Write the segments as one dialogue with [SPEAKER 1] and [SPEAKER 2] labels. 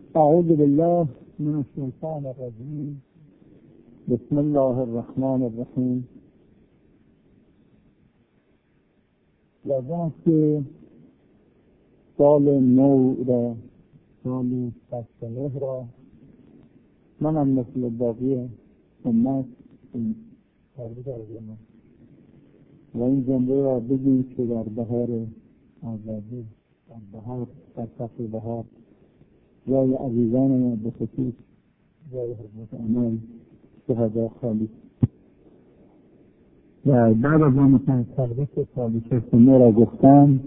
[SPEAKER 1] اعوذ بالله من الشیطان الرجیم. بسم الله الرحمن الرحیم. لازم که سال نو را، سال فصل را منم مثل باقی امت تبریک عرض و این جمله را بگیم که در بهار آزادی، در بهار، در فصل بهار، جای عزیزان ما به خصوص جای حضرت امام شهدا خالی و بعد از آن که تبریک سال 69 را گفتم،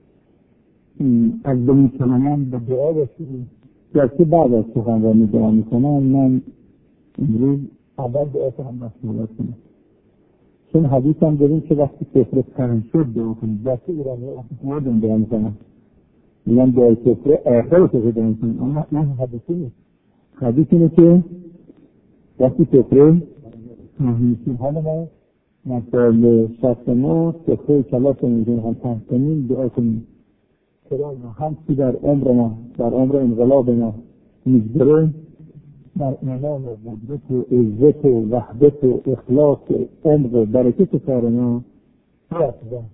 [SPEAKER 1] از بین کلمان به دعا باشید. گرچه بعد از سخنرانی دعا میکنم، من امروز اول دعا کنم مسئولیت کنم، چون حدیث هم داریم که وقتی سفره تنگ شد دعا کنیم. گرچه ایرانی ها دعا میکنم، میگن دعای سفره آخر سفره دعا میکنم، اما نه حدیثی نیست. حدیث اینه که وقتی سفره میشیم، حالا ما سال 69 سفره کلاس میگیم هم تنگ کنیم، دعا کنیم چرا هم که در عمر ما، در عمر انقلاب ما میگذره، در ایمان و قدرت و عزت و وحدت و اخلاص و عمق و برکت کار ما برسه.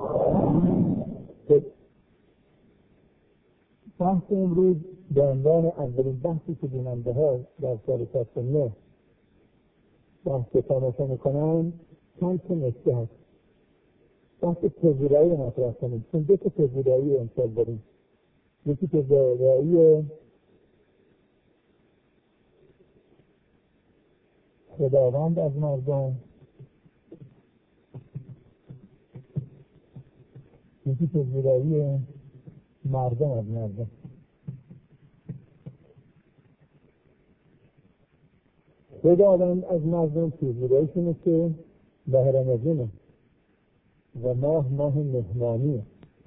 [SPEAKER 1] بحث امروز به عنوان اولین بحثی که بیننده ها در سال 69 بحث تماشا میکنن چند تا نکته هست. بحث پذیرایی رو مطرح کنیم، چون دو تا پذیرایی امسال داریم. یکی پذیرایی خداوند از مردم، یکی پذیرایی مردم از مردم. خداوند از مردم پذیراییشونه که ماه رمضانه و ماه مهمانیه.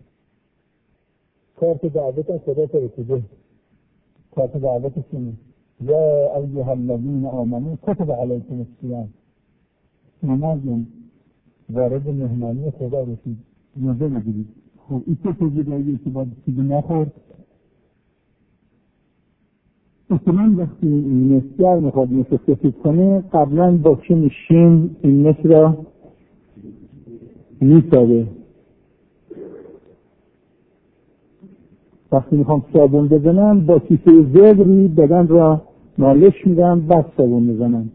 [SPEAKER 1] کارت دعوت از خدا فرستاده. کارت دعوتشونه یا ایها الذین آمنوا کتب علیکم الصیام. نمازم وارد مهمانی خدا رسید، روزه بگیرید. خب این چه پذیراییه که باید چیزی نخورد؟ اصلا وقتی مسگر میخواد مثل سفید کنه، قبلا با چه شین این مثل را میساده. وقتی میخوام صابون بزنم با کیسه زبری بدن را مالش میدم، بعد صابون میزنم.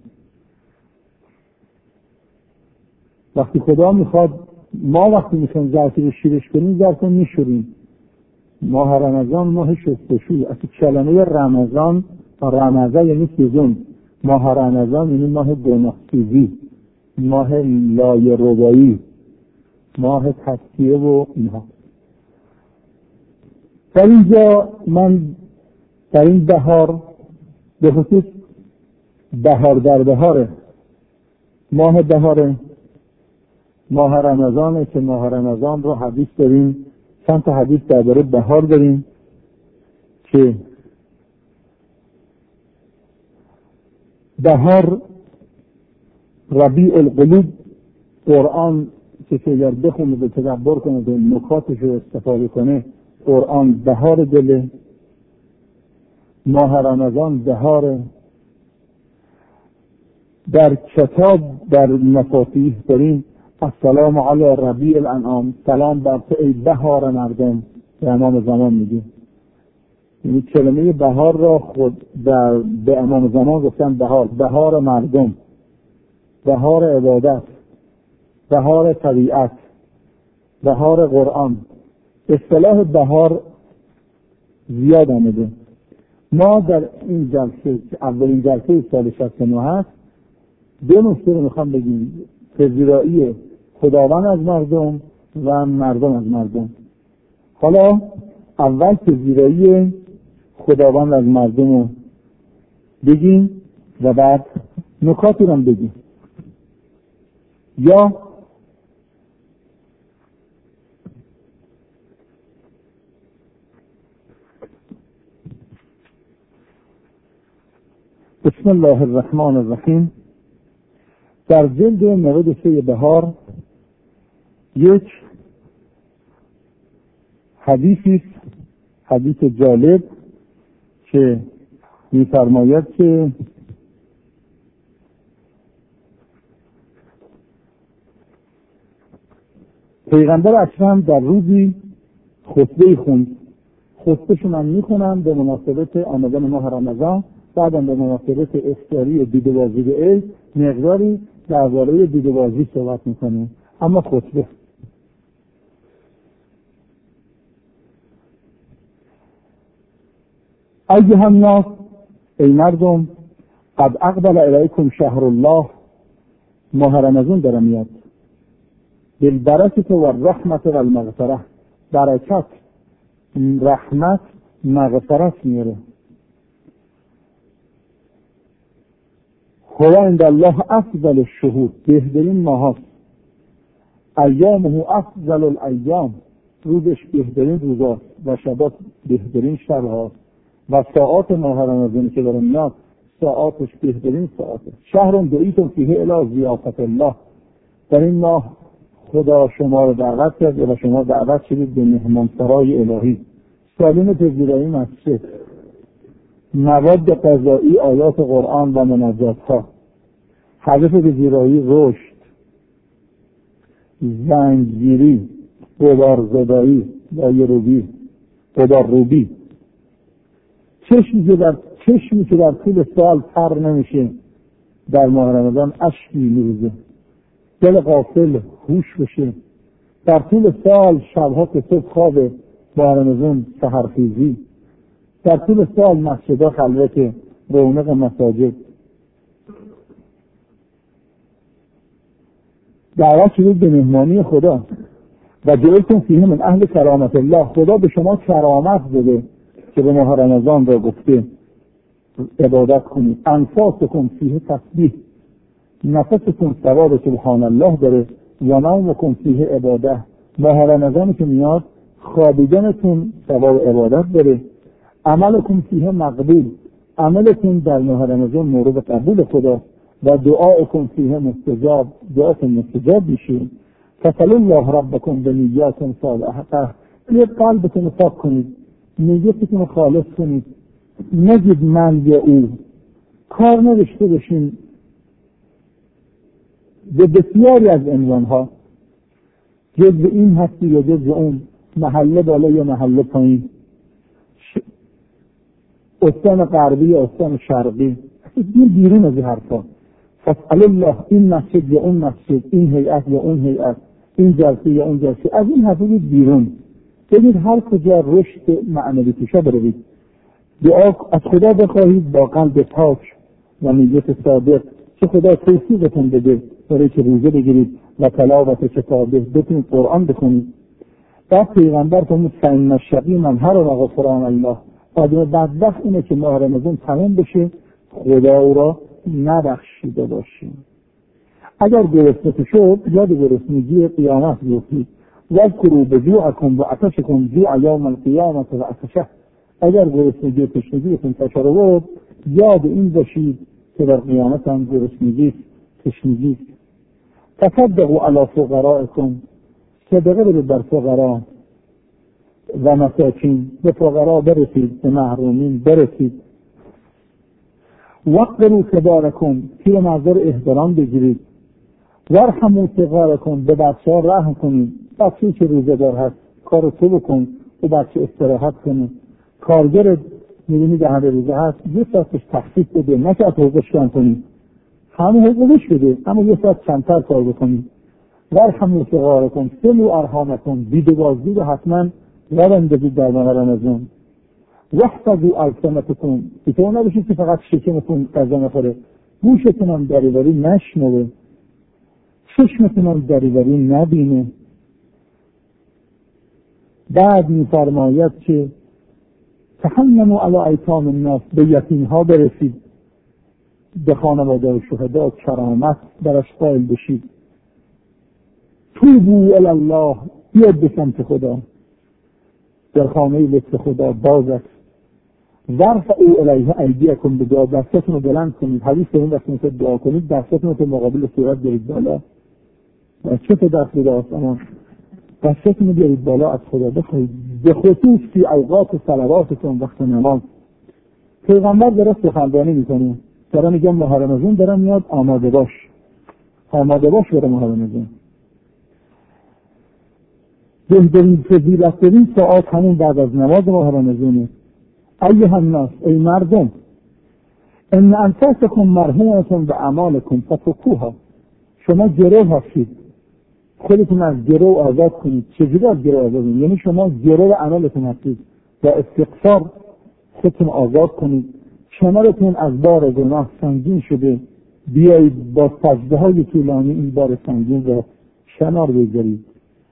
[SPEAKER 1] وقتی خدا میخواد، ما وقتی میخوایم ظرفی رو شیرش کنیم، ظرف رو میشوریم. ماه رمضان ماه شستشو. اصلا کلمه رمضان یعنی سوزن. ماه رمضان یعنی ماه گناه‌سوزی، ماه لایه ربایی، ماه تسکیه و اینها. در اینجا من در این بهار، به خصوص بهار در بهاره، ماه بهاره، ماه رمضانه که ماه رمضان رو حدیث داریم، چند تا حدیث درباره بهار داریم که بهار ربیع القلوب. قرآن که اگر بخونه به تدبر کنه به نکاتش رو استفاده کنه، قرآن بهار دله. ماه رمضان بهاره. در کتاب در مفاتیح داریم السلام علی ربیع الانعام، سلام بر تو ای بهار مردم، به امام زمان میگه. یعنی کلمه بهار را خود به امام زمان گفتن بهار مردم، بهار عبادت، بهار طبیعت، بهار قرآن. اصطلاح بهار زیاد آمده. ما در این جلسه که اولین جلسه سال 69 هست، دو نکته رو میخوام بگیم: پذیرایی خداوند از مردم و مردم از مردم. حالا اول پذیرایی خداوند از مردم رو بگیم و بعد نکاتی رو بگیم. یا بسم الله الرحمن الرحیم. در جلد 93 بهار یک حدیثی، حدیث جالب که می‌فرماید که پیغمبر اکرم در روزی خطبه خوند. خطبه‌شو من میخونم به مناسبت آمدن ماه رمضان، بعدم به مناسبت افطاری دیده‌بازی به عید مقداری درباره دیده‌بازی صحبت میکنیم. اما خطبه ایها الناس، ای مردم، قد اقبل الیکم شهر الله، ماه رمضان داره میاد، بالبرکت و الرحمت و المغفره، برکت، رحمت، مغفرت میاره. هو عند الله افضل الشهور، بهترین ماه هست. ایامه افضل الایام، روزش بهترین روزاست و شبات بهترین شبهاست و ساعات ماه رمضان که داره میاد ساعاتش بهترین ساعته. شهر دعیتم فیه الی ضیافت الله، در این ماه خدا شما رو دعوت کرد و شما دعوت شدید به مهمانسرای الهی، سالن پذیرایی مسجد، مواد غذایی، آیات قرآن و مناجات ها، هدف پذیرایی رشد، زنگگیری، غبارزدایی، دایروبی، غبارروبی، چشمی که در طول سال تر نمیشه در ماه رمضان اشکی میریزه، دل غافل هوش بشه، در طول سال شبها که صبح خوابه، ماه رمضان سحرخیزی، در طول سال مسجدها خلوت، رونق مساجد. دعوت شدید به مهمانی خدا و جعلتم فیه من اهل کرامت الله، خدا به شما کرامت بده که به ماه رمضان را گفته عبادت کنید. انفاسکم فیه تسبیح، نفستون ثواب سبحان الله داره، و نومکم فیه عباده، ماه رمضان که میاد خوابیدنتون ثواب عبادت داره. عملکم فیه مقبول، عملتون در ماه رمضان مورد قبول خدا و دعاکم فیه مستجاب، دعاتون مستجاب میشه. فصل الله ربکم به نیاتون صالحه، یه قلبتون پاک کنید، نیتتون خالص کنید، نگید من یا او، کار نداشته باشین به بسیاری از عنوانها، جز این هستی یا جز اون، محله بالا یا محله پایین، استان غربی یا استان شرقی، بیرون از این حرفا. فسأل الله، این مسجد یا اون مسجد، این هیئت یا اون هیئت، این جلسه یا اون جلسه، از این حرفا بیرون. ببینید هر کجا رشد معنوی توشه بروید، دعا از خدا بخواهید با قلب پاک و نیت صادق که خدا توفیقتون بده برای که روزه بگیرید و تلاوت کتابه، بتونید قرآن بخونید. بعد پیغمبر فرمود فإن الشقی من حرم غفران الله، آدم بدبخت اینه که ماه رمضان تمام بشه خدا او را نبخشیده باشیم. اگر گرسنه شد یاد گرسنگی قیامت بیفتید، واذکروا بجوعکم و عطشکم جوع یوم القیامت و عطشه، اگر گرسنگی تشنگیتون تشر بود یاد این باشید که در قیامت هم گرسنگی تشنگی. تصدقوا علی فقرائکم، صدقه بدید بر فقرا و مساکین، به فقرا برسید، به محرومین برسید. وقروا کبارکم، پیر مردار احترام بگیرید. وارحموا صغارکم، به بچه ها رحم کنید، بچه‌ای که روزه‌دار هست کار تو بکن و بچه استراحت کنه. کارگر می‌بینی در همه روزه هست یه ساعتش تخفیف بده، نه که از حقوقش کم کنید، همه حقوقش بده اما یه ساعت کمتر کار بکنید. وارحموا صغارکم، صلوا ارحامکم، دیده‌بازی رو حتما یاد بگیرید در ماه رمضان. واحفظوا السنتکم، اینطور نباشید که فقط شکمتون غذا نخوره، گوشتون هم دریوری نشنوه، چشمتون هم دریوری نبینه. بعد می‌فرماید که تحننوا علی ایتام الناس، به یتیم‌ها برسید، به خانواده و شهدا کرامت درش قائل بشید. توبوا الی الله، بیاد به سمت خدا، در خانه لطف خدا باز است. ورفعوا الیه ایدیکم، به دعا دستتون رو بلند کنید، حدیث این وقتی میخواید دعا کنید دستتون رو مقابل صورت برید بالا، چه تا دست دعاست، اما دستتون رو بیارید بالا از خدا بخواهید، به خصوص فی اوقات صلواتتون، وقت نماز. پیغمبر داره سخنرانی میکنه، داره میگه ماه رمضان داره میاد، آماده باش برای ماه رمضان. بهترین فضیلت‌ترین ساعات همون بعد از نماز ماه رمضانه. ایها الناس، ای مردم، ان انفسکم مرهونة باعمالکم ففکوها، شما گرو هستید، خودتون از گرو آزاد کنید. چجوری از گرو آزاد کنید؟ یعنی شما گرو عملتون هستید، با استغفار خودتون آزاد کنید. کنارتون از بار گناه سنگین شده، بیایید با سجده های طولانی این بار سنگین را کنار بگذارید.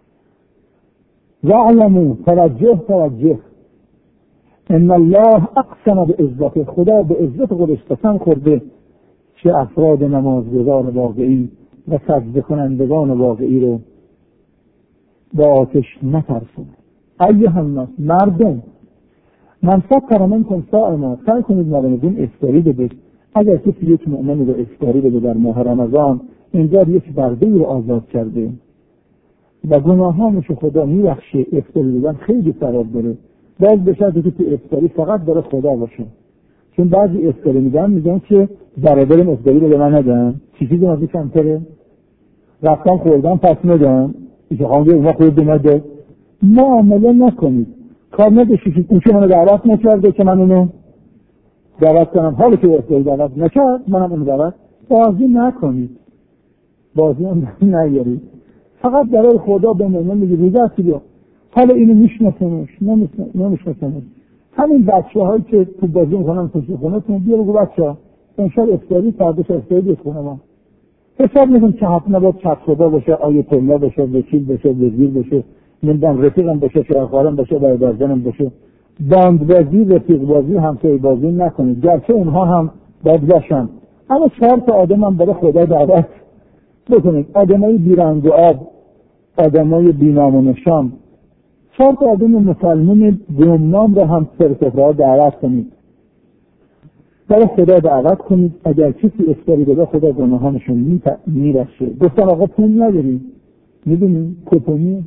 [SPEAKER 1] واعلموا، توجه، ان الله اقسم بعزته، خدا به عزت خودش قسم خورده چه افراد نمازگزار واقعی و سجده کنندگان واقعی رو با آتش نترسونه. ایها الناس، مردم، من فکر منکم صائما، سعی کنید رمضان افطاری بده. اگر کسی یک مؤمن رو افطاری بده در ماه رمضان، اینجا یک برده رو آزاد کرده و گناهانش خدا میبخشه. افطاری بدن خیلی ثواب داره، باز به شرطی که تو افطاری فقط برای خدا باشه. چون بعضی افطاری میگن که برادرم افطاری رو به من ندن، چیزی که من کمتره رفتم خوردم پس ندن، ایشه خواهنده اونا خود بمده. معامله نکنید، کار نداشتید اون که منو دعوت نکرده که من اونو دعوت کنم، حالا که افطاری دعوت نکرد منم اونو دعوت. بازی نکنید، بازی هم نیارید، فقط برای خدا به مؤمن میگید روزه هستی بیا. حالا اینو میشناسمش نمیشناسمش، همین بچه هایی که تو بازی میکنن تو خونه تون، بیا بگو بچه ها امشب افطاری، فرداش افطاری بیت خونه ما. حساب میکنم که حتما باید چت خدا باشه، آیت الله باشه، وکیل باشه، وزیر باشه، نمیدونم رفیقم باشه، شوهرخوارم باشه، برادرزنم باشه. باند بازی، رفیق بازی، همسایه بازی نکنید، گرچه اونها هم باید باشن، اما شرط آدم هم برای خدا دعوت بکنید. آدمای بیرنگ و آب، آدمای بینام و نشان، شرط آدم مسلمان گمنام را هم سرسفرها دعوت کنید، برای خدا دعوت کنید. اگر کسی افطاری بده خدا گناهانشون میرشه. گفتن آقا پول نداریم، میدونی کپونی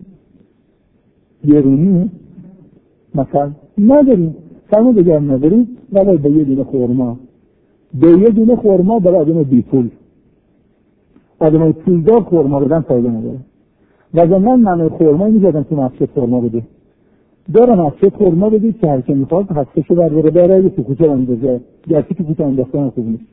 [SPEAKER 1] گرونی مثلا نداریم، فرما بگر نداریم، ولی به یه دونه خورما برای آدم بی پول. آدمای پولدار خورما بدن فایده نداره. و زمان منو خورما میزدن تو مسجد خورما بده، دارم مسجد خورما بدید که هر که میخواد هستشو بره تو کوچه اندازه، گرچه تو کوچه انداختن خوب نیست.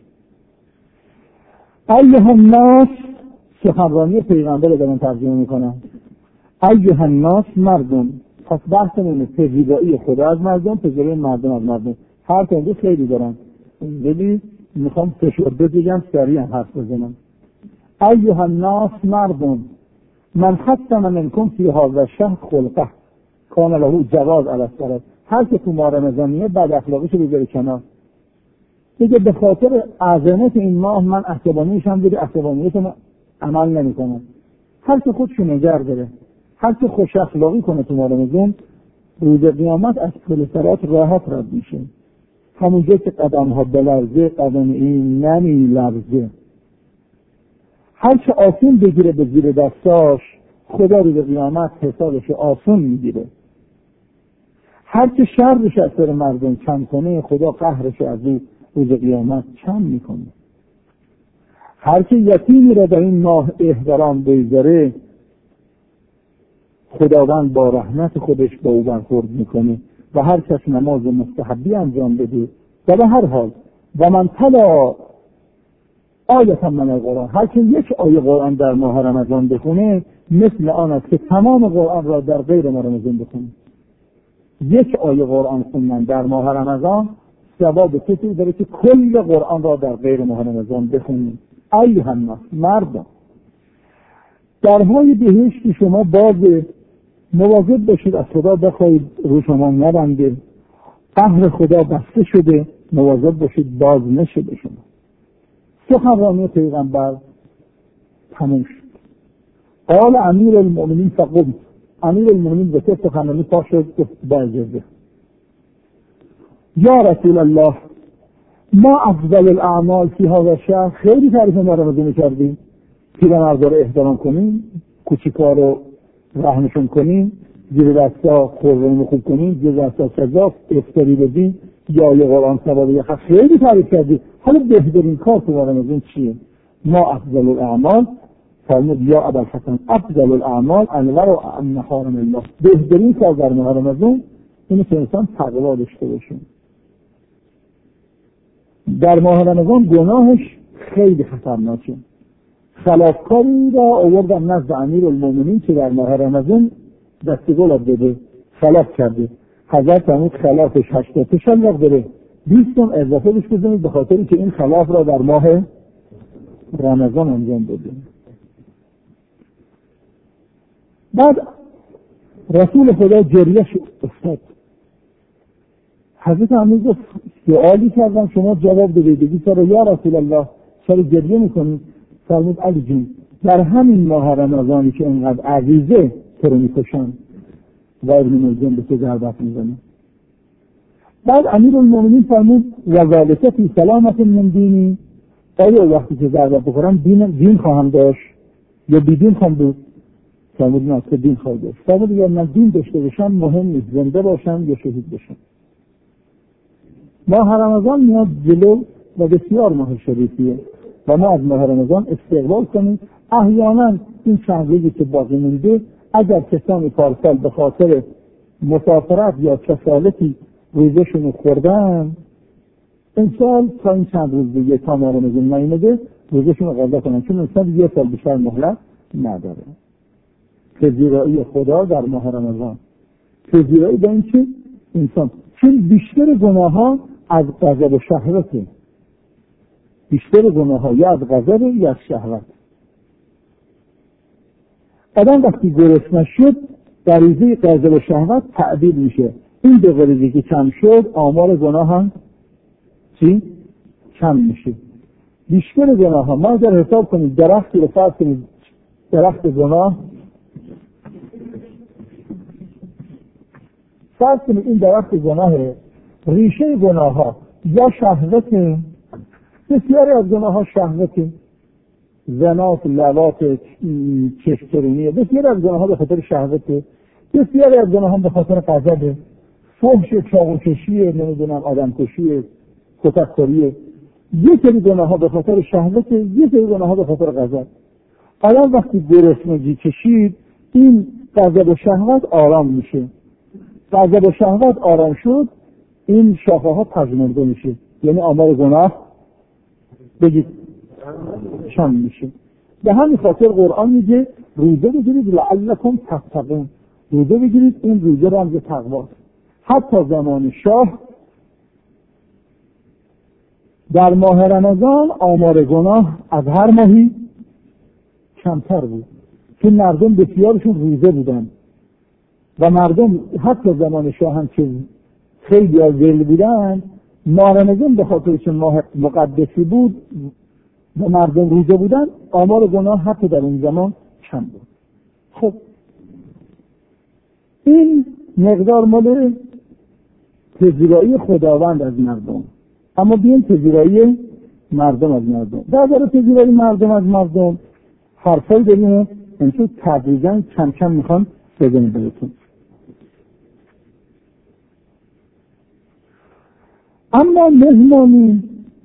[SPEAKER 1] ایها الناس، سخنرانی پیغمبر رو دارم ترجمه میکنم. ایها الناس، مردم. پس بحثمونه پذیرایی خدا از مردم، پذیرایی مردم از مردم. هر تنده خیلی دارم، ببین میخوام فشرده بگم، سریع حرف بزنم. ایها الناس، مردم، من ختم منکم فی هذا الشهر خلقه کان له جواز علی الصلاة. هر که تو ماه رمضانیه بد اخلاقیشو بذاره کنار، دیگه به خاطر عظمت این ماه من عصبانیشم بده، عصبانیتم عمل نمیکنم. هر که خودشو نگه داره، هر که خوش اخلاقی کنه تو ماه رمضان، روز قیامت از پل صراط راحت رد میشه. همونجا که قدم ها بلرزه قدم این نمیلرزه. هر که آسون بگیره به زیر دستاش، خدا روز قیامت حسابش آسون میگیره. هر که شرش از سر مردم کم کنه، خدا قهرش از او روز قیامت کم میکنه. هر که یتیمی را در این ماه احترام بگذاره، خداوند با رحمت خودش با او برخورد میکنه. و هر کس نماز مستحبی انجام بده، و به هر حال و من تلا آیت من القرآن، هر که یک آیه قرآن در ماه رمضان بخونه، مثل آن است که تمام قرآن را در غیر ماه رمضان بخونه. یک آیه قرآن خوندن در ماه رمضان ثواب کسی داره که کل قرآن را در غیر ماه رمضان بخونید. ایها الناس، مردم، درهای بهشت شما باز، مواظب باشید از خدا بخواید رو شما نبنده. قهر خدا بسته شده، مواظب باشید باز نشه به شما. سخنرانی پیغمبر تموم شد. قال امیر المؤمنین فقمت، امیر المؤمنین به سخنرانی پا شد، گفت با اجازه. یا رسول الله، ما افضل الاعمال فی هذا الشهر، خیلی تعریف ما رمضان کردیم، پیرمردا رو احترام کنیم، کوچیکا رو رحمشون کنیم، زیر دستا قربانی خوب کنین، زیر دستا سزا افتاری بدین، یا یه قرآن ثواب یه خط خیلی تعریف کردی. حالا بهترین کار تو رمضان چیه؟ ما افضل الاعمال فرمود یا ابوالحسن افضل الاعمال انور عن محارم الله. بهترین کار در ماه رمضان اینه که انسان تقوا داشته باشه. در ماه رمضان گناهش خیلی خطرناکه. خلافکاری را آوردن نزد امیرالمومنین که در ماه رمضان دستگل بده، خلاف کرده. حضرت فرمود خلافش 80 شلوغ بره، 20 اضافه بهش بزنید به خاطری که این خلاف را در ماه رمضان انجام بده. بعد رسول خدا جریه افتاد. حضرت امیر گفت سوالی کردم شما جواب بدید. بگید سر یا رسول الله چرا گریه میکنید؟ فرمود علی جون در همین ماه رمضانی که اینقدر عزیزه تو رو میکشن و ابن ملجم به تو ضربت میزنه. بعد امیرالمومنین فرمود و ذالک فی سلامت من دینی، آیا وقتی که ضربت بخورم دین خواهم داشت یا بیدین خواهم بود؟ فرمود نه که دین خواهی داشت. فرمود یا من دین داشته باشم مهم نیست، زنده باشم یا شهید باشم. ماه رمضان میاد جلو و بسیار ماه شریفیه و ما از ماه رمضان استقبال کنیم. احیانا این چند روزی که باقی مونده اگر کسانی پارسال به خاطر مسافرت یا کسالتی روزشون خوردن، امسال تا این چند روز دیگه تا ماه رمضان نیامده روزشون رو قضا کنن، چون امسال یه سال بیشتر مهلت نداره. پذیرایی خدا در ماه رمضان، پذیرایی به این که انسان چون بیشتر گناه ها از غضب و شهوته، بیشتر گناه ها یا از غضب یا از شهوت. آدم وقتی گرسنه شد غریزه غضب و شهوت تعدیل میشه. این دو غریزه که کم شد آمار گناه هم چی؟ کم میشه. بیشتر گناه ها ما اگر حساب کنید درختی رو فرض کنید درخت گناه، فرض کنید این درخت گناه ریشه گناه ها یا شهوت، بسیاری از گناه ها شهوت، زنات، لواط، چشترینی، بسیاری از گناه ها به خاطر شهوت، بسیاری از گناه ها به خاطر غضب، فحش، چاقوکشی، نمیدونم آدم کشی، کتککاری. یک سری گناه ها به خاطر شهوت، یک سری گناه ها به خاطر غضب. آدم وقتی گرسنگی کشید این غضب و شهوت آرام میشه. غضب و شهوت آرام شد این شاخه ها پژمرده میشه، یعنی آمار گناه بگید کم میشه. به همین خاطر قرآن میگه روزه بگیرید لعلکم تتقون، روزه بگیرید، این روزه رمز تقواست. حتی زمان شاه در ماه رمضان آمار گناه از هر ماهی کمتر بود، چون مردم بسیارشون روزه بودن و مردم حتی زمان شاه هم که خیلی ازل بودن، ماه رمضان به خاطر که ماه مقدسی بود و مردم روزه بودن آمار گناه حتی در این زمان کم بود. خب این مقدار مال پذیرایی خداوند از مردم. اما بیاین پذیرایی مردم از مردم. در پذیرایی مردم از مردم حرفایی داریم اینجور تدریجاً کم کم میخوام بزنیم بهتون. اما مهمانی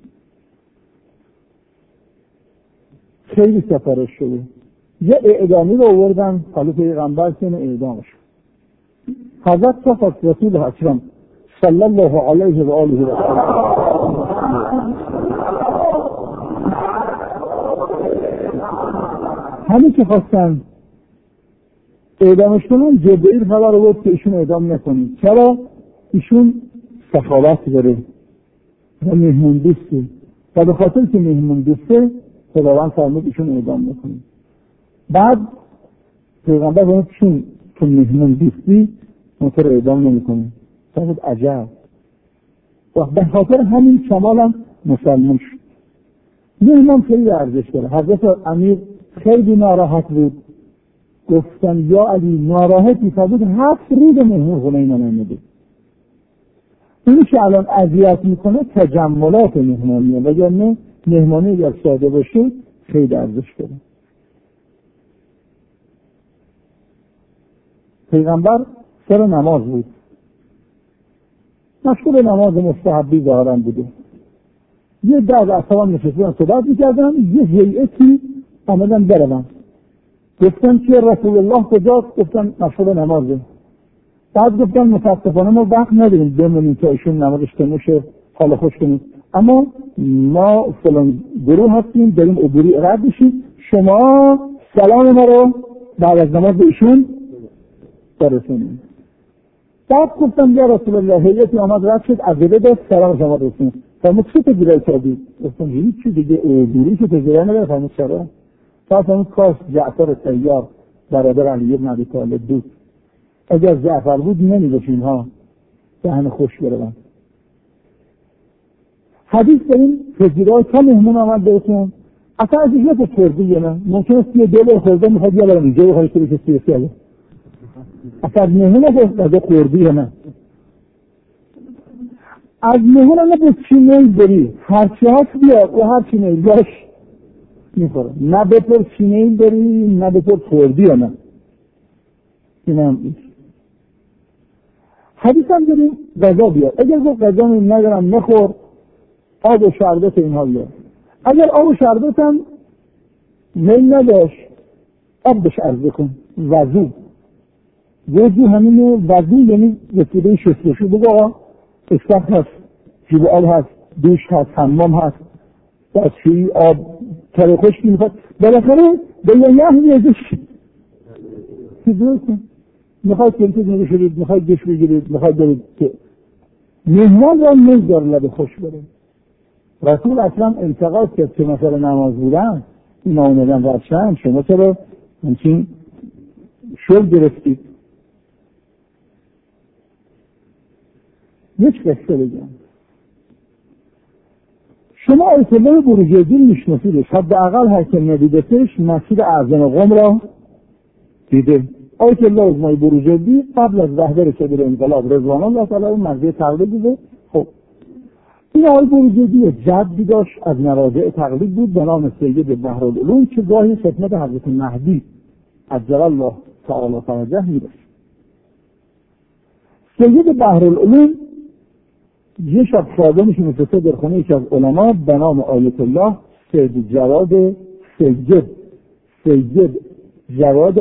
[SPEAKER 1] خیلی سفارش شده. یه اعدامی رو آوردن، حالا پیغمبر سن اعدامش حضرت صفت رسول اکرم صلی الله علیه و آله و همین که خواستن اعدامش کنن جبرئیل خبر آورد که ایشون اعدام نکنید. چرا؟ ایشون سخاوت داره و مهمون دوسته و به خاطر که مهمون دوسته خداوند فرمود ایشون اعدام نکنید. بعد پیغمبر فرمود چون تو مهمون دوستی ما تو رو اعدام نمی‌کنیم. فرمود عجب. و به خاطر همین کمال هم مسلمان شد. مهمان خیلی ارزش داره. حضرت امیر خیلی ناراحت بود، گفتن یا علی ناراحتی؟ فرمود 7 روز مهمون خونه اینا نمیده. اینی که الان اذیت میکنه تجملات مهمانیه، وگرنه مهمانی اگر ساده باشه خیلی ارزش داره. پیغمبر سر نماز بود، مشغول نماز مستحبی ظاهرا بوده. یه بعد اصلا نشستن صحبت میکردن، یه هیئتی آمدن برون، گفتن که رسول الله کجاست؟ گفتن مشغول نمازه. بعد گفتن متاسفانه ما وقت نداریم بمونیم تا ایشون نمازش تموم شه حال خوش کنیم، اما ما فلان گروه هستیم داریم عبوری رد بشیم، شما سلام ما رو بعد از نماز به ایشون برسونیم. بعد گفتم یا رسول الله هیئتی آمد رد شد عقیده داد سلام شما رسونیم. فرمود چه تجربه کردید؟ گفتم هیچی دیگه، عبوری که تجربه نداره. فرمود چرا؟ فرمود کاش جعفر طیار برادر علی بن ابی طالب بود، اگر جعفر بود نمی‌داشتیم ها دهن خوش برون. حدیث داریم فجیرهای تا مهمون آمد بهتون اصلا از اینجا که خوردی نه ممکن است یه دل خورده میخواد یا برم اینجا بخواهی که بشه سیاسی اصلا مهمون از خوردی نه از مهمون هم به چی نیل بری هرچی هست بیا و هرچی نیل باش میخوره، نه بپر چی نیل بری نه بپر خوردی یا نه. این هم ایش حدیث هم داریم غذا بیار، اگر گفت غذا ندارم نخور، آب و شربت اینها بیار. اگر آب و شربت هم میل نداشت آب بهش عرضه کن. وضو همینه، وضو یعنی رسیده شستشو، بگو آقا استخ هست، جیب آب هست، دوش هست، حمام هست، دستشویی آب تره خشکی میخواد، بالاخره به یه ازش چیزی کن. میخواید کلتید نگه شدید، میخواید گش بگیرید، میخواید برید که مهمان را نزدار لبه خوش بره. رسول اصلا انتقاد کرد که مثلا نماز بودن این آمدن رفتن شما چرا همچین شل گرفتید. یک قصه بگم، شما آیت الله بروجردی میشناسیدش، حداقل هر که ندیدتش مسجد اعظم قم را دیده. آیت الله ازمای بروجردی قبل از رهبر کبیر انقلاب رضوان الله تعالی مرضی تقلید دیده. خب این آقای بروجردی جدی داشت از مراجع تقلید بود به نام سید بحرالعلوم که گاهی خدمت حضرت مهدی عجل الله تعالی فرجه میرسید. سید بحرالعلوم یه شب خادمش نشسته در خونه یکی از علما به نام آیت الله سید جواد سید جواد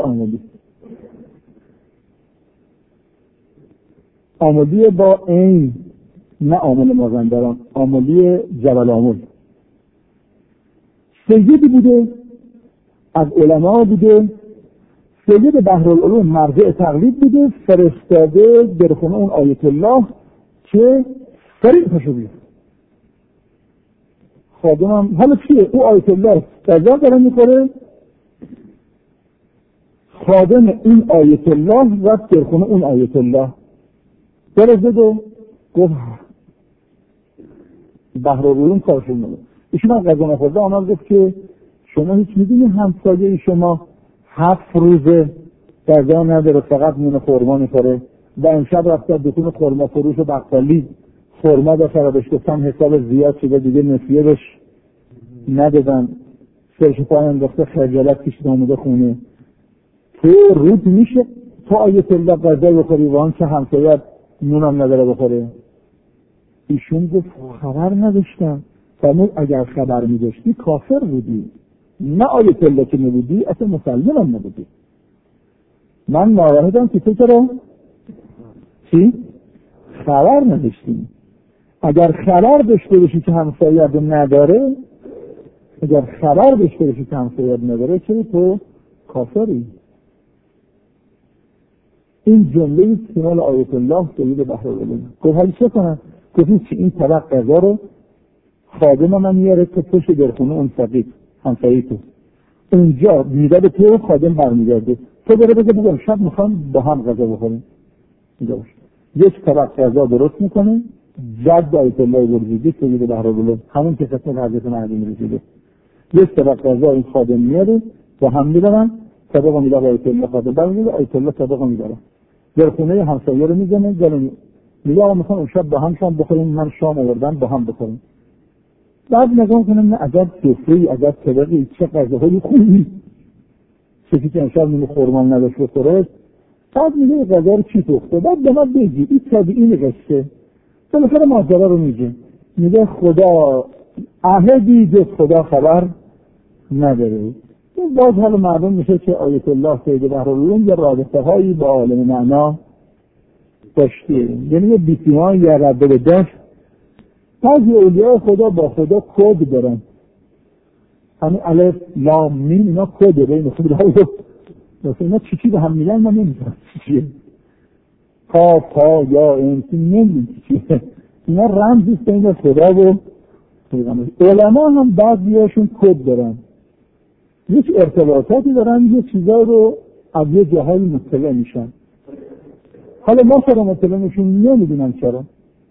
[SPEAKER 1] آملی با این نه آمل مازندران، آملی جبل آمل. سیدی بوده از علما بوده، سید بحرالعلوم مرجع تقلید بوده، فرستاده در خونه اون آیت الله که فرید پشو بیاد. خادمم حالا چیه؟ او آیت الله غذا داره میخوره، خادم این آیت الله رفت در خونه اون آیت الله برزد و گفت بحرالعلوم کارشون نده. ایشون هم غذا نخورده آمد گفت که شما هیچ میدونی همسایه شما 7 روزه غذا نداره فقط نون خرما میخوره و امشب رفته دکون خرما فروش و بقالی خرما داشته بهش گفتم حساب زیاد شده دیگه نسیه بهش ندادن، سرش پای انداخته خجالت کشیده آمده خونه. تو رود میشه تو آیت الله غذا بخوری و آن که همسایت نونم نداره بخوره؟ ایشون گفت خبر نداشتم. فرمود اگر خبر میداشتی کافر بودی، نه آیت الله که نبودی اصلا مسلمان هم نبودی. من ناراحتم که تو چرا چی؟ خبر نداشتی. اگر خبر داشته باشی که همسایت نداره، چرا تو کافری؟ این جمله سینال آیت الله سید بحرالعلوم. گفت حالی چه کنم؟ گفت که این طبق غذا رو خادم من میاره که پشت در خونه اون فقید همسایه تو اونجا میده به تو خادم برمیگرده، تو بره بگم شب میخوام با هم غذا بخوریم اینجا باشه. یک طبق غذا درست میکنه جد آیت الله بروجردی سید بحرالعلوم همون که خدمت حضرت مهدی میرسیده. یک طبق غذا این خادم میاره با هم میبرن طبق میده آیت الله خادم برمیگرده آیت الله طبق میبره در خونه همسایه رو میزنه جلو میگه آقا میخوام شب با هم شام بخوریم، من شام آوردم با هم بخوریم. بعد نگاه کنم نه عجب سفره‌ای عجب طبقی چه غذاهای خوبی، چیزی که امشب نون خرما نداشت بخوره بعد میگه غذا رو کی پخته، بعد به ما بگی این طبیعی قصه بالاخره ماجرا رو میگه خدا عهدی جز خدا خبر نداره. باز حالا معلوم میشه که آیت الله سید بحرالعلوم یه رابطه هایی با عالم معنا داشته، یعنی یه بیتیمان یه ربه داشت. بعضی اولیاء خدا با خدا کد دارن، همین الف لام میم اینا کده بین خدا و اینا چی به هم میگن من نمیدونم چیه، قاف ها یا انسی نمیدونم چیه، اینا رمزیست بین خدا و پیغمبر. علما هم بعضیاشون کد دارن، یک ارتباطاتی دارن، یه چیزا رو از یه جاهایی مطلع میشن. حالا ما چرا مطلع میشون نمیدونم چرا.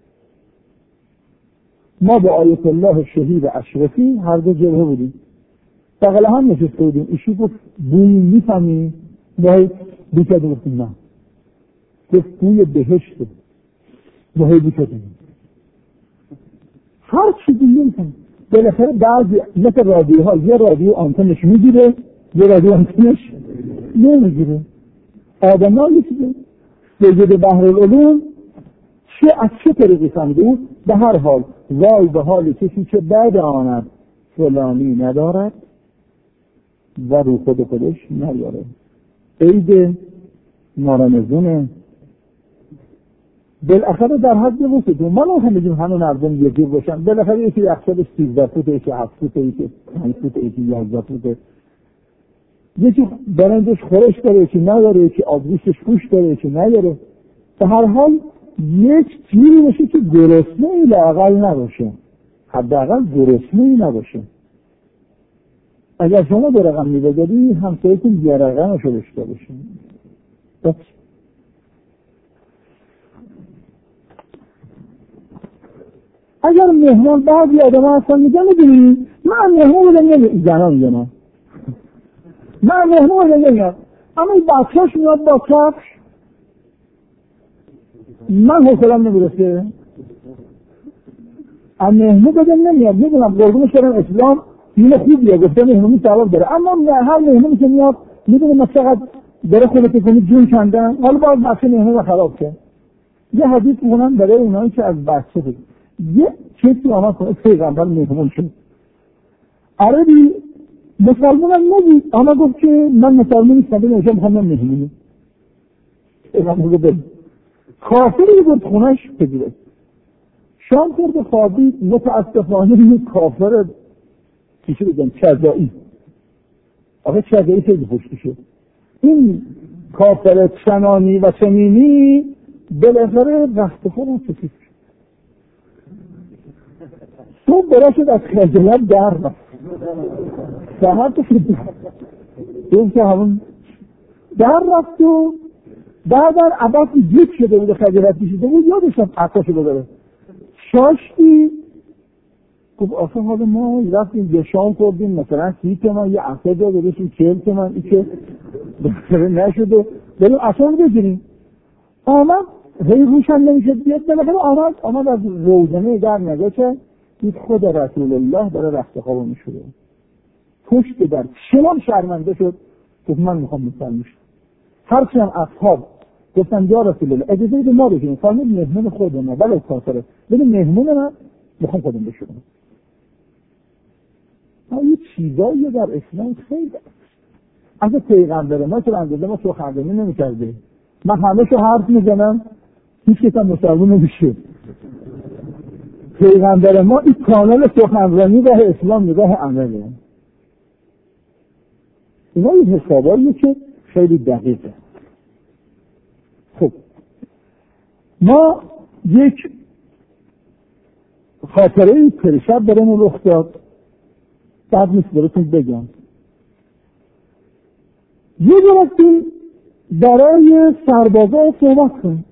[SPEAKER 1] ما با آیت الله شهید اشرفی هر دو جبهه بودیم، بغل هم نشسته بودیم. ایشون گفت بوی میفهمی؟ باید بی کده گفتیم نه، گفت بوی بهشته، باید بی کده هر چیزی نمیفهمی. بالاخره بعضی مثل رادیوها یه رادیو آنتنش میگیره یه رادیو آنتنش نمیگیره. آدم ها یه چیزی سید بحرالعلوم از چه طریقی فهمیده بود؟ به هر حال وای به حال کسی که بعد آمد فلانی ندارد و رو خودش نیاره. عید نارمزونه بالاخره در حد وسطون. ما نمیخوام بگیم همه مردم یکی باشن، بالاخره یکی یخچالش 13 فوته، یکی 7 فوته، یکی 5 فوته، یکی 11 فوته، یکی برندش خورش داره، یکی نداره، یکی آبگوشتش پوش داره، یکی نداره. به هر حال یک جوری باشه که گرسنه‌ای لااقل نباشه، حداقل گرسنه‌ای نباشه. اگر شما به رقم می‌بگیری همسایتون یه رقمشو داشته باشه. بس اگر مهمان بعضی آدم ها هستن میگن میدونی من مهمان رو نمیگم، زنان میگن من مهمان رو نمیگم، اما این بچه‌ش میاد با کفش من حوصله‌ام نمیرسه، اما مهمون بدن نمیاد. میدونم قربونش برم اسلام دین خوبیه، گفته مهمونی ثواب داره، اما هر مهمونی که میاد میدونه ما چقدر داره خودت کنید جون کندن، حالا باید بچه مهمون رو خراب کرد. یه حدیث میگونم برای اونایی که از بچه دید یه کسی آمد کنه پیغمبر مهمون شد، عربی مسلمان هم نبود، اما گفت که من مسلمان نیستم بینشم میخوام من مهمونی. پیغمبر گفت کافری بود خونش بگیره، شام کرد خوابید، متاسفانه این کافر کیشی بگم چرزایی، آقا چرزایی خیلی خوشتی شد، این کافر چنانی و چنینی بالاخره رخت خودم سفید شد. صبح برا شد از خجلت در رفت، سهر تو فیدی دوست که همون در رفت و بعد در عباسی جیت شده بود، خجلت کشیده بود، یادشم عطاشو ببره شاشتی. گفت آخه حالا ما رفتیم به شام کردیم مثلا 30 تومن یه عطا داده بشیم 40 تومن، این که بخره نشده بریم عطا رو بگیریم. آمد هی روشن نمیشه بیاد، بالاخره آمد از روزنه در نگاه کرد، دید خود رسول الله داره رخت خوابو میشوره، پشت در شلم شرمنده شد، گفت من میخوام مسلمان شم. هرچی هم اصحاب گفتن یا رسول الله اجازه بده ما بگیم فرمود مهمون خودمه بله کافره بده مهمون من میخوام خودم بشورم. این چیزایی در اسلام خیلی اگه پیغمبر ما چرا اندازه ما سخنرانی نمی‌کرده، من همه شو حرف میزنم هیچ کس هم مسلمان نمیشه. پیغمبر ما این کانال سخنرانی راه اسلام نگاه عمله. اینا این حساباییه که خیلی دقیقه. خب ما یک خاطره پریشب برامون رخ داد، بعد نیست براتون بگم. یه جرفتیم برای سربازا صحبت کنیم.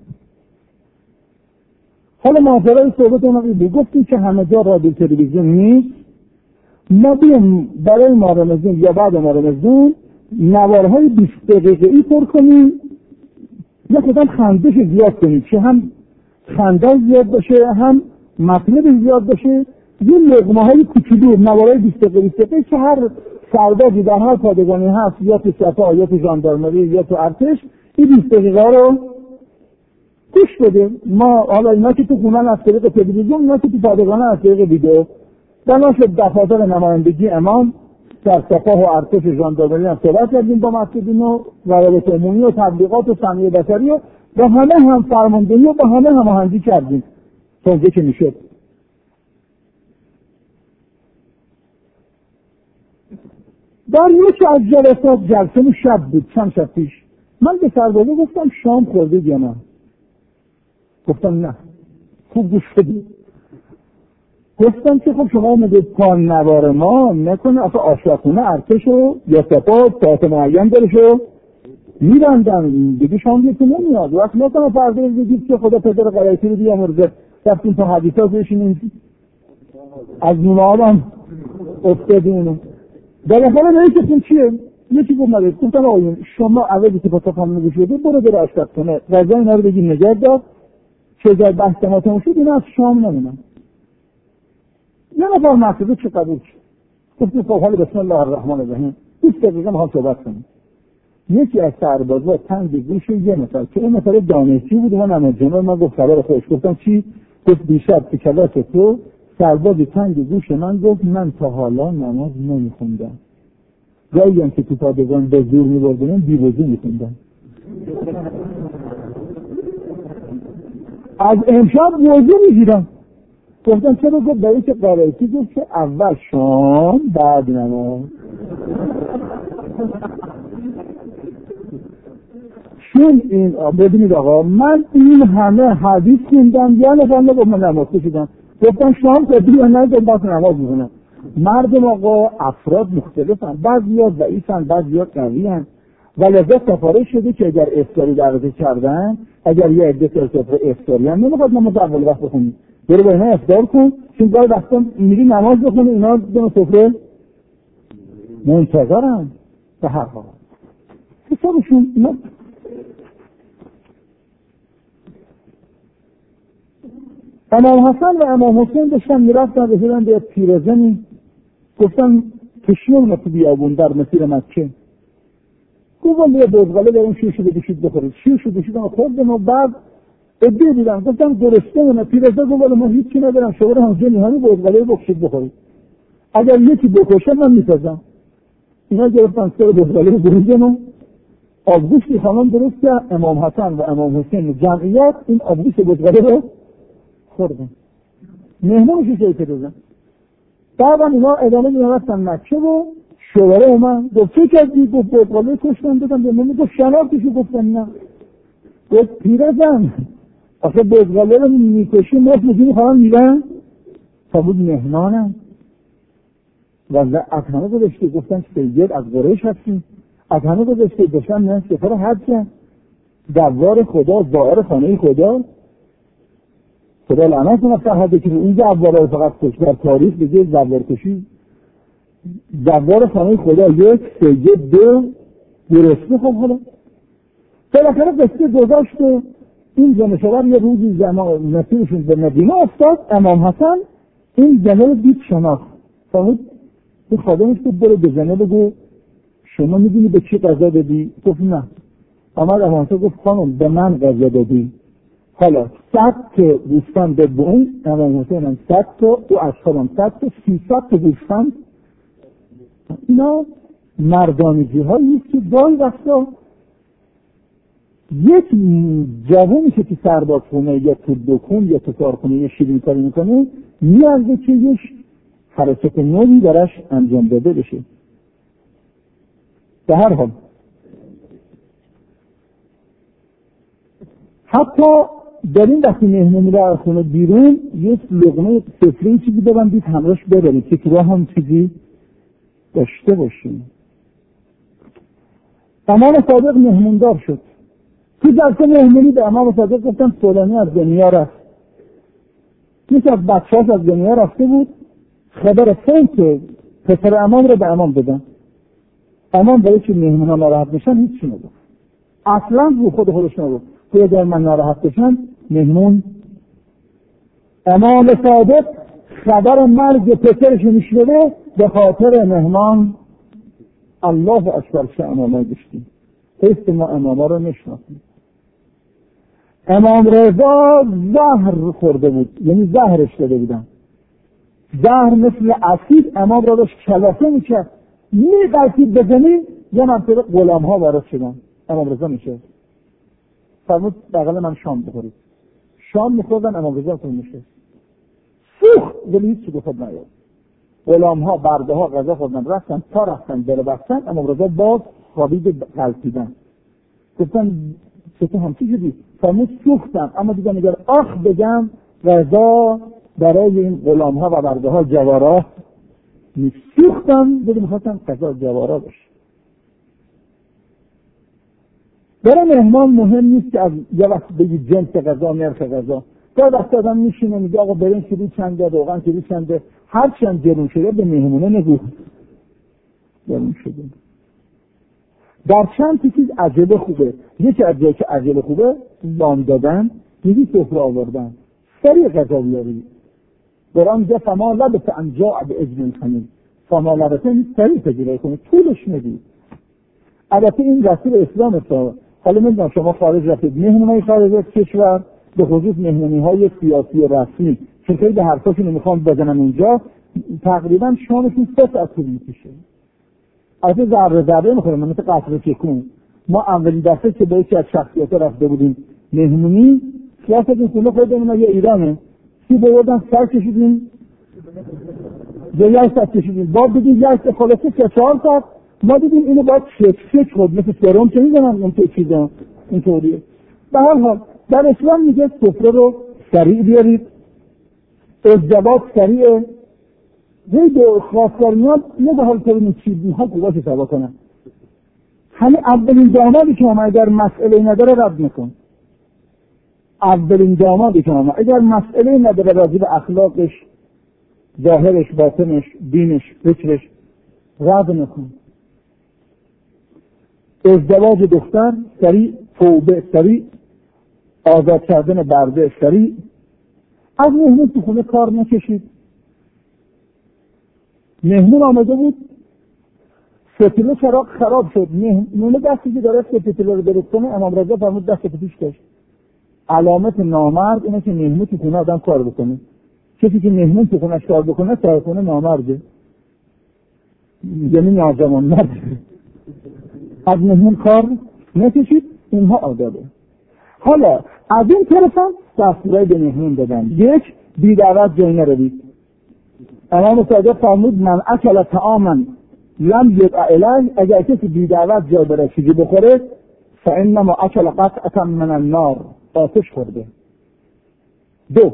[SPEAKER 1] حالا ماجرای صحبت اون رو گفتیم که همه جا رادیو تلویزیون نیست، ما بیم برای ما رمضان یا بعد ما رمضان نوارهای 20 دقیقه‌ای پر کنیم، یا خودم خندش زیاد کنیم که هم خنده زیاد باشه هم مطلب زیاد باشه. یه لقمه های کوچولو نوارهای 20 دقیقه که هر سربازی در هر پادگانی هست یا تو سپاه یا تو ژاندارمری یا تو ارتش این 20 دقیقه رو گوش بده. ما حالا اینا که تو خونن از طریق تلویزیون، اینا که تو پادگان از طریق ویدیو، بنا شد دفاتر نمایندگی امام در سپاه و ارتش ژاندارمری هم صحبت کردیم با مسئولین و روابط عمومی و تبلیغات و صنایع بشری و با همه هم فرماندهی و با همه هماهنگی کردیم تا اونجا که میشد. در یکی از جلسات، جلسه شب بود چند شب پیش، من به سربازا گفتم شام خوردید یا نه؟ گفتم نه. خوب گوش بدید. گفتم که خب شما اومدید پان نوار ما نکنه اصلا آشپزخونه ارتشو یا سپاه ساعت معین دارشو میبندن دیگه شام یکی نمیاد. وقت نکنه فردا بگید که خدا پدر قرائتی رو بیامرزه رفتیم تا حدیثا بشینیم از نونه آدم افتادیم. بالاخره نهیشتون چیه؟ یکی گفت نبید. گفتم آقایون شما اولی که پاسا خانم گوش بده برو در آشپزخونه غذا اینا رو بگید نگه دار چه جای بحث ما تموم شد اینا از شام نمونن. یه نفر مسئله چه قبول شد. گفتیم خب حالا بسم الله الرحمن الرحیم 20 دقیقه ما صحبت کنیم. یکی از سربازا تنگ گوش یه نفر که این نفر دانشجو بود و من جناب من گفت خبر خوش. گفتم چی؟ گفت دیشب تو کلاس تو سربازی تنگ گوش من گفت من تا حالا نماز نمیخوندم. گاهی هم که تو پادگان به زور میبردنم بیوزی میخوندم. از امشب وضو میگیرم. گفتم چرا؟ گفت برای که قرائتی گفت که اول شام بعد نماز. چون این ببینید آقا من این همه حدیث خوندم یا نفر نگفت من نماز کشیدم. گفتم شام کدی یا نه باز نماز میخونم. مردم آقا افراد مختلفن، بعضیا ضعیفن بعضیا قویان و لذا سفارش شده که اگر افطاری دعوت کردن اگر یه عده افطاری هم نمیخواد نماز اول وقت بخونی برو با اینا افطار کن چون گاهی وقتا میری نماز بخونی اینا دم سفره منتظرن. به هر حال حسابشون اینا امام حسن و امام حسین داشتن میرفتن رسیدن به پیرزنی گفتن کشیون تو بیابون در مسیر مکه. گفتم یه بزغاله داریم شیرشو بکشید بخورید. شیرشو بکشیدم خوردم و بعد ادعا دیدم گفتم درسته من پیرزن گفت ما هیچی ندارم شما رو همجا نیهانی بزغاله بکشید بخورید. اگر یکی بکشه من میپزم. اینا گرفتن سر بزغاله بریدن و آبگوشتی خانم درست که امام حسن و امام حسین جمعیت این آبگوش بزغاله رو خوردن. مهمونشو شایی پیرزن. بعد اینا ادامه میرفتن مکه و شواره اومد گفت چه کردی؟ گفت بزغاله کشتن دادم به من. گفت شناختشو؟ گفتن نه. گفت پیرزن آخه بزغاله رو میکشی مفت میگی خواهم میرن تا بود مهمانم و از همه گذاشته گفتن سید از قریش هستیم از همه گذاشته داشتن نه سفر حد کن دوار خدا زائر خانه خدا خدا لعنت کنه فرهده که این دوار رو فقط کش در تاریخ بگه دوار کشی دوار خانه خدا یک سید دو درسته. خب حالا بالاخره قصه گذاشت و این جنشور یه روزی مسیرشون به مدینه افتاد. امام حسن این جنه رو دید شناخت فهمید این خادمش بود بره به جنه بگو شما میدونی به چی قضا دادی؟ گفت نه. آمد امام حسن گفت خانم به من قضا دادی. حالا 100 تا گوسفند به اون امام حسین هم 100 تا او اصحابم 100 تا 300 تا گوسفند. اینا مردانگی هایی است که گاهی وقتا یک جوانی که تو سربازخونه یا تو دکون یا تو کارخونه یا شیرین کاری میکنه میارزه که یک حرکت نوعی درش انجام داده بشه. به هر حال حتی در این وقتی مهمونی رو از خونه بیرون یک لقمه سفره چیزی ببندید همراهش ببرید که تو راه هم چیزی داشته باشیم. امام صادق مهموندار شد. تو جلسه مهمونی به امام صادق گفتن فلانی از دنیا رفت. یکی از بچه‌هاش از دنیا رفته بود. خبر فوت پسر امام رو به امام دادن. امام برای که مهمونا ناراحت بشن هیچی نگفت. اصلا رو خودش نگفت. که اگر من ناراحت بشن مهمون امام صادق خبر مرگ پسرش میشنوه به خاطر مهمان الله اکبر چه امامای داشتیم. حیث ما اماما رو نشناسیم. امام رضا زهر خورده بود، یعنی زهرش داده بودن. زهر مثل اسید امام را داشت کلافه میکرد، میقلتید به زمین، یه منطقه غلام ها وارد شدن. امام رضا میشه فرمود بغل من شام بخورید. شام میخوردن، امام رضا خون میشه سوخت، ولی هیچ چی گفت نیاد. غلام ها برده ها غذا خوردن، رفتن تا رفتن دل بستن، امام رضا باز خوابید قلتیدن. گفتن چطور همچی شدی؟ فرمود سوختم، اما دیدم اگر آخ بگم غذا برای این غلام ها و برده ها جوارا نیست. سوختم، دیدم میخواستم غذا جوارا باشه. برای مهمان مهم نیست که از یه وقت بگی جنس غذا، نرخ غذا. تا وقت آدم میشینه میگه آقا برین کیلو چنده، روغن کیلو چنده، هر چند گرون شده به مهمونه نگو گرون شده. در چند چیز عجله خوبه. یکی از جایی که عجله خوبه وام دادن، دیگه سفره آوردن، سریع غذا بیاری. قرآن میگه فما لبث ان جاء بعجل حنیذ، فما لبث سریع تجربه کنید، طولش ندید. البته این رسول اسلام است. حالا نمیدونم شما خارج رفتید، مهمونی خارج از کشور به خصوص مهمونی‌های سیاسی و رسمی، چون خیلی به حرفاشون میخوام بزنم اونجا، تقریبا شامشون 3 ساعت طول میکشه. البته ذره میخورم، مثل قصر چکون. ما اولین دفعه که با یکی از شخصیت‌ها رفته بودیم مهمونی، سیاستون خونه خودمون یه ایرانه، سی بردن سر کشیدیم، یه ساعت کشیدیم، بعد دیدیم یه خلاصه 3-4 ساعت، ما دیدیم اینو باید شک خود مثل سرم که میزنن اون که چیزا اینطوریه. به هر حال در اسلام میگه سفره رو سریع بیارید، ازدواج سریعه، هی دو خواستگاریان نه حال کنید چیزها قواش سوا کنن. همه اولین دامادی که آمد اگر مسئله نداره رد میکن. اولین دامادی که آمد اگر مسئله نداره راجع به اخلاقش، ظاهرش، باطنش، دینش، فکرش، رد نکن. ازدواج دختر سریع، توبه سریع، آزاد کردن برده سریع. از مهمون تو خونه کار نکشید. مهمون آمده بود، فتیله چراغ خراب شد، مهمون دستی که داره فتیله رو درست کنه، امام رضا فرمود دست پیش داشت. علامت نامرد اینه که مهمون تو خونه آدم کار بکنه. کسی که مهمون تو خونه‌اش کار بکنه صاحب نامرده، یعنی ناجوان مرد. از مهمون کار نکشید، اینها آدابه. حالا از این طرف هم دستورای به مهمون دادن. یک، بی دعوت جای نروید. امام صادق فرمود من اکل طعاما لم یدع الیه، اگر کسی بی دعوت جای بره چیزی بخوره فانما اکل قطعه من النار، آتش خورده. دو،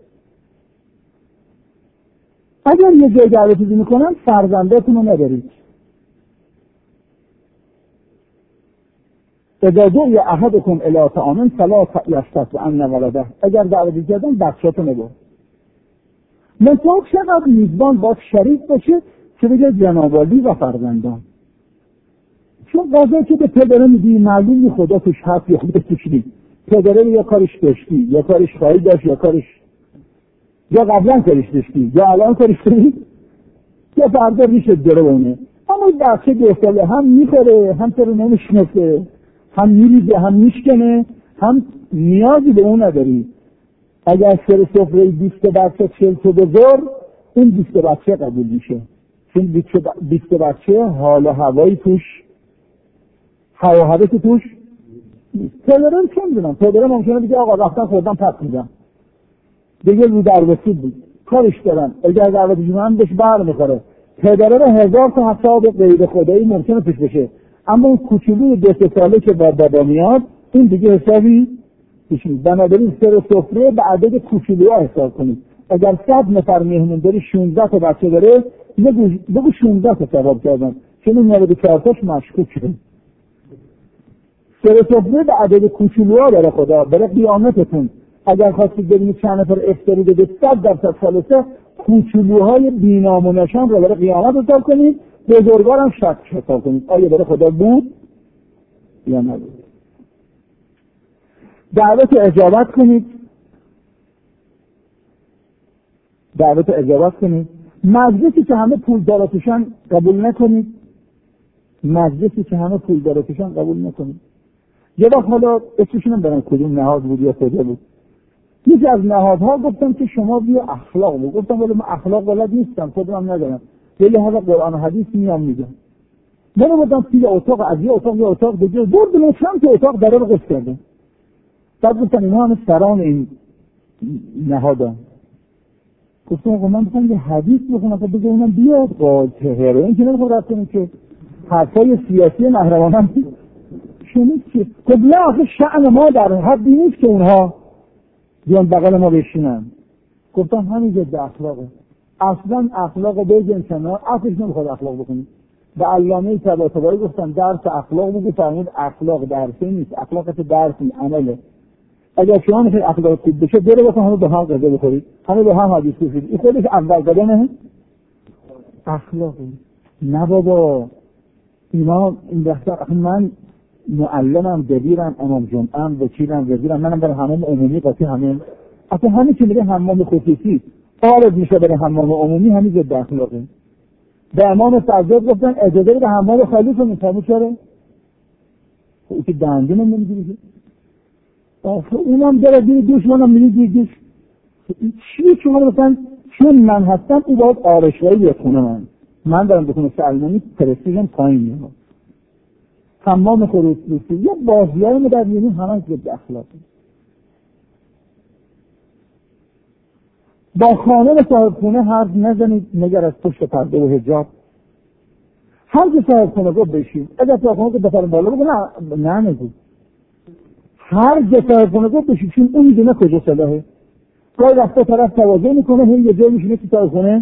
[SPEAKER 1] اگر یه جای دعوتی میکنن فرزندتون رو نبرید. اذا دعی احدکم الی طعام فلا یستطعن ولده، اگر دعوتی کردن بچه‌تو نبر. منطقه چقدر میزبان باید شریف باشه که بگه جنابالی و فرزندان. چون قضایی که به پدره میدی معلوم خدا توش هست یا خودش توش نیست. پدره یا کارش داشتی یا کارش خواهی داشت یا کارش یا قبلا کارش داشتی یا الان کارش داشتی یا فردا ریشه درونه. اما این بچه 2 ساله هم میخوره، هم تو رو نمیشناسه، هم میریزه، هم میشکنه، هم نیازی به اون نداری. اگر سر سفره 20 بچه 40 تا بذار، اون 20 بچه قبول میشه. چون 20 بچه حال و هوایی توش، هوا هوایی توش پدرم چه میدونم، پدرم ممکنه بگه آقا رفتن خوردم پس میدم، دیگه رو در رسید بود کارش دارن، اگر دعوت جمعه بهش بر میخوره. پدره رو 1000 تا حساب غیر خدایی ممکنه پیش بشه، اما اون کوچولوی 2 ساله که با بابا میاد این دیگه حسابی بشید. بنابراین سر سفره به عدد کوچولوها حساب کنید. اگر 100 نفر مهمون داری 16 تا بچه داره، بگو 16 تا ثواب کردن، چون 94 تاش مشکوک شده. سر سفره به عدد کوچولوها داره خدا، برای قیامتتون. اگر خواستید ببینید چند نفر افطاری بده 100% خالصه، کوچولوهای بی‌نام و نشان رو برای قیامت حساب کنید، بزرگوارم شک حساب کنید آیا برای خدا بود یا نبود. دعوت اجابت کنید، دعوت اجابت کنید. مجلسی که همه پول داراتشن قبول نکنید. مجلسی که همه پول داره توشن قبول نکنیم. یه وقت حالا اسمشون هم برن کدوم نهاد بود یا کجا بود، یکی از نهادها گفتم که شما بیا اخلاق بود. گفتم ولی من اخلاق بلد نیستم، خودم ندارم، ولی حالا قرآن و حدیث میام میگم. من بودم توی اتاق، از یه اتاق دیگه بردم چند تا اتاق در رو قصد کردم. بعد گفتم اینا همه سران این نهادن. گفتم آقا من بخوام یه حدیث بخونم که بگه اونم بیاد قاطعه رو این که نمیخوام رفت کنیم که حرفای سیاسی محرمانم شنید که خب نه آخه شأن ما در حدی نیست که اونها بیان بغل ما بشینن. گفتم همین ضد اخلاقه، اصلا اخلاق بگیم کنار، اصلش نمیخواد اخلاق بکنیم. به علامه طباطبایی گفتم درس اخلاق بگو، فرمود اخلاق درسی نیست، اخلاقت درسی عمله. اگر شما میخواید اخلاق خوب بشه بره بکن همه با هم غذا بخورید، همه با هم حدیث بخورید، این خودش اول قدمه اخلاقی. نه بابا اینا این دفتر من معلمم، دبیرم، امام جمعم، وکیلم، وزیرم، منم برای حمام عمومی قاطی همین. اصلا همین که میگه حمام خصوصی آرد میشه برای حمام عمومی، همین ضد اخلاقه. به امام سجاد گفتن اجازه به حمام خالی کنید، تموم شده. او که دنده نمیگیره، آخه اونم داره دیر دوش، منم میگه دوش. چیه شما مثلا چون من هستم او باید آرشگاهی بخونه، من دارم بخونه سلمانی پرستیژم پایین میاد. حمام خصوصی یا بازیای مدرنی همه ضد اخلاقه. با خانه و صاحب خونه حرف نزنید مگر از پشت پرده و حجاب. هر که صاحب خونه گفت بشین، اگر صاحب خونه که بفرم بالا بگو نه نگو. هر که صاحب خونه گفت بشین، چون اون میدونه کجا صلاحه. گاهی وقتا طرف تواضع میکنه هی یه جای میشینه که صاحب خونه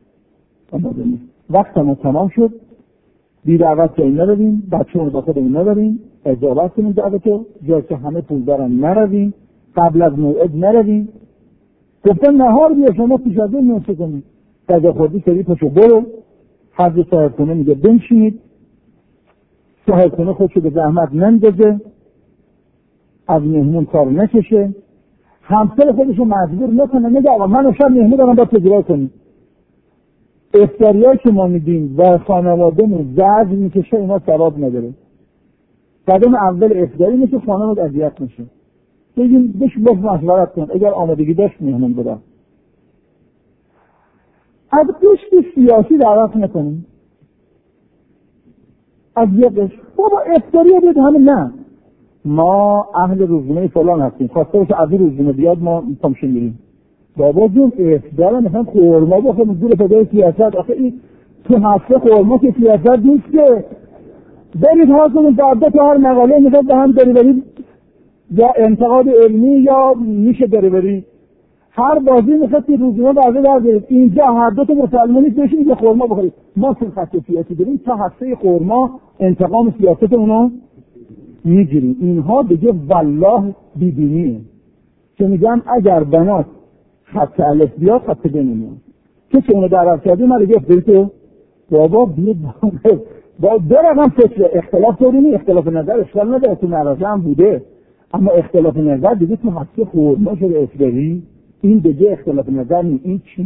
[SPEAKER 1] وقتمون تمام شد. بی دعوت که این نرویم، بچه رو داخل این نرویم، اجابت کنیم دعوتو، جایی که همه پول دارن نرویم، قبل از موعد نرویم. گفتن نهار بیا شما پیشازه نوشه کنید، غذا خوردی سری پاشو برو. حضرت صاحب خونه میگه بنشینید، صاحب خونه خودشو به زحمت نندازه، از مهمون کار نکشه، همسر خودشو مجبور نکنه میگه آقا من شب مهمون دارم باید تجربه کنید. افتریایی که ما میدیم و خانواده‌مون زرد میکشه اینا ثواب نداره. قدم اول افتری میشه خانواده اذیت میشه. بگیم بهش مشورت کن اگر آمادگی داشت مهمون بدم. از قشت سیاسی دعوت نکنیم، از یه قشت بابا افتری بید همه نه ما اهل روزنامه فلان هستیم، خواسته باشه از روزنامه بیاد ما تماشا میریم. بابا جون افتار مثلا خورما بخوریم دور پدای سیاست. آخه این تو هفته خورما که سیاست نیست که برید ها کنیم بعد تا هر مقاله میخواد به هم داری یا انتقاد علمی یا میشه داری هر بازی میخواد که روزنامه بازی در برید. اینجا هر دو تا مسلمانی بشین یه خورما بخورید. ما تو خط سیاسی داریم تا هفته خورما انتقام سیاست اونا میگیریم. اینها دیگه والله بیدینیه که میگم اگر بنات خط الف بیاد خط بنمیاد که اونو دعوت کردی من دیگه تو بابا بیاد با درم فکر اختلاف داریم، اختلاف نظر اشکال نداره، تو نراجع هم بوده، اما اختلاف نظر دیگه تو هفته خورما شده افداری. این دیگه اختلاف نظر نیست،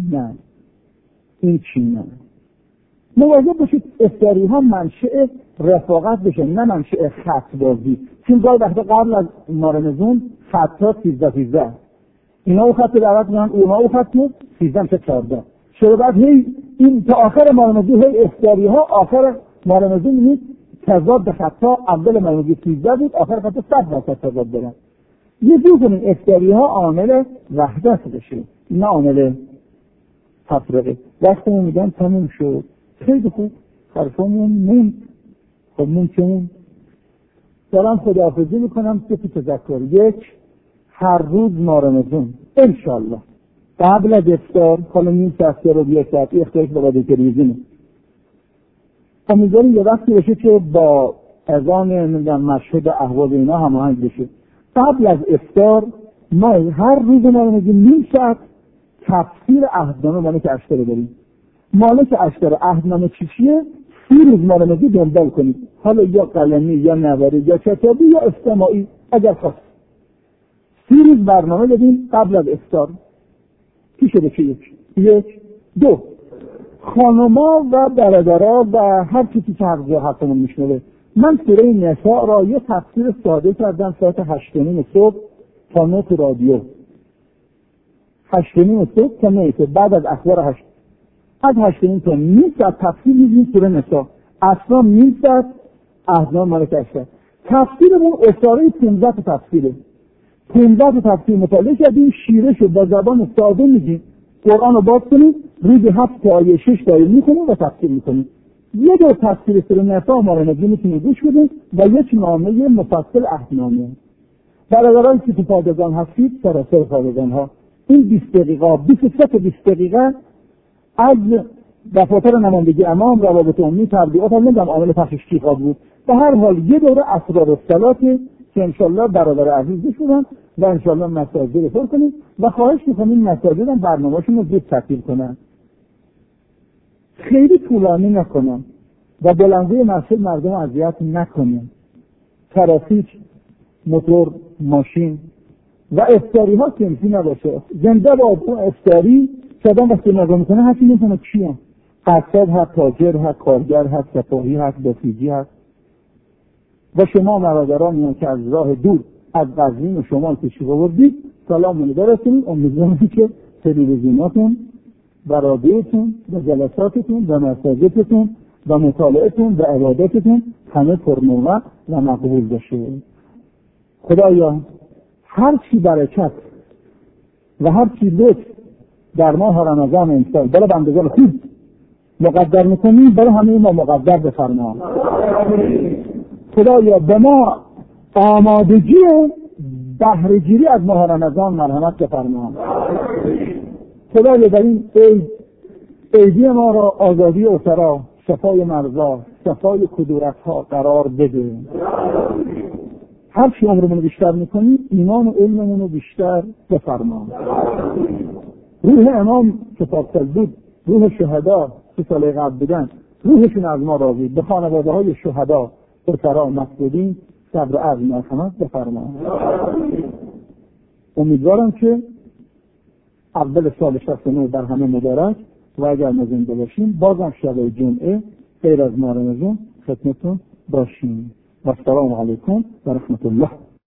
[SPEAKER 1] این چی نه مواظب باشید افتاری ها منشأ رفاقت بشه نه منشأ خط بازی. چون گاهی وقتا قبل از مارمزون خطا 13 اینا او خط دعوت میکنن، اونها او خط 13 تا 14 شده. بعد هی این تا آخر مارمزون هی افتاری ها آخر مارمزون نیست تضاد به خطا اول مارمزون 13 بود، آخر خطا 100% تضاد دارن. یه دو کنیم افتاری ها عامل وحدت بشه نه عامل تفرقه. وقتی میگن تموم شد خیلی خوب حرفامون موند. خب ممکنون دارم خداحافظی میکنم که تو تذکر یک هر روز مارمزون انشالله قبل از افطار حالا نیم ساعت رو بیا ساعتی اختیارش با باید تلویزیونه امیدواریم یه وقتی بشه که با اذان مشهد احوال اینا هماهنگ بشه. قبل از افطار ما هر روز مارمزون نیم ساعت تفسیر عهدنامه مالک اشتر داریم. مالک اشتر عهدنامه چیه؟ 30 روز مارمزون دنبال کنید، حالا یا قلمی یا نواری یا کتابی یا استماعی اگر خواست 30 روز برنامه بدیم قبل از افطار. چی شده که یک دو خانما و برادرها و هر کسی که حرفمون میشنوه، من سوره نساء را یه تفسیر ساده کردم ساعت 8:30 صبح تا 9 تو رادیو. 8:30 صبح تا 9 بعد از اخبار 8 از 8:30 تا نیم ساعت تفسیر میدیم سوره نساء. اصلا نیم ساعت احزاب ملکه شد. تفسیرمون اشاره 15 تا تفسیره. 15 تا تفسیر مطالعه کردیم، شیرش رو با زبان ساده میگیم. قرآن رو باز کنیم، روزی 7 آیه 6 آیه میکنیم و تفسیر میکنیم. یه دور تفسیر سوره نساء ما رو میتونید گوش بدید و یک نامه مفصل عهدنامه. برادران که تو پادگان هستید، سراسر پادگان ها، این 20 دقیقه 23 تا 20 دقیقه از دفاتر نمایندگی امام روابط عمومی تبلیغات هم نمیدونم عامل پخششی خواب بود. به هر حال یه دوره اسرار الصلات که انشالله برادر عزیز بشونن و انشالله مساجد رو پر کنیم و خواهش میکنیم مساجد هم برنامه‌شون رو زود تکمیل کنن، خیلی طولانی نکنن و بلندگوی مسجد مردم اذیت نکنیم. ترافیک، موتور، ماشین و افطاری ها کمسی نباشه. زنده با اون افطاری که آدم وقتی نگاه میکنه حتی نمی‌فهمه کیه. قصاب هست، تاجر هست، کارگر هست، سپاهی هست، بسیجی هست. و شما برادرانی که از راه دور از قزوین و شمال تشریف آوردید سلام برسونید. امیدوارم که تلویزیوناتون و رادیوتون و جلساتتون و مساجدتون و مطالعتون و عبادتتون همه پرنور و مقبول بشه. خدایا هر چی برکت و هر چی لطف در ماه رمضان امسال برای بندگان خوب مقدر میکنی برای همه ما مقدر بفرما. خدایا به ما آمادگی بهره‌گیری از ماه رمضان مرحمت بفرما. خدایا در این عیدی ما را آزادی اسرا، شفای مرضا، شفای کدورت‌ها قرار بده. هر چی عمرمون بیشتر میکنی ایمان و علممون رو بیشتر بفرما. روح امام که پاکسل بود، روح شهدا که سال قبل بودن، روحشون از ما راضی. به خانواده های شهدا اسرا مسئولین صبر و عزم مرحمت بفرما. امیدوارم که اول سال 69 در همه مبارک و اگر ما زنده باشیم بازم شب جمعه غیر از ماه رمضان خدمتتون باشیم. و السلام علیکم و رحمت الله.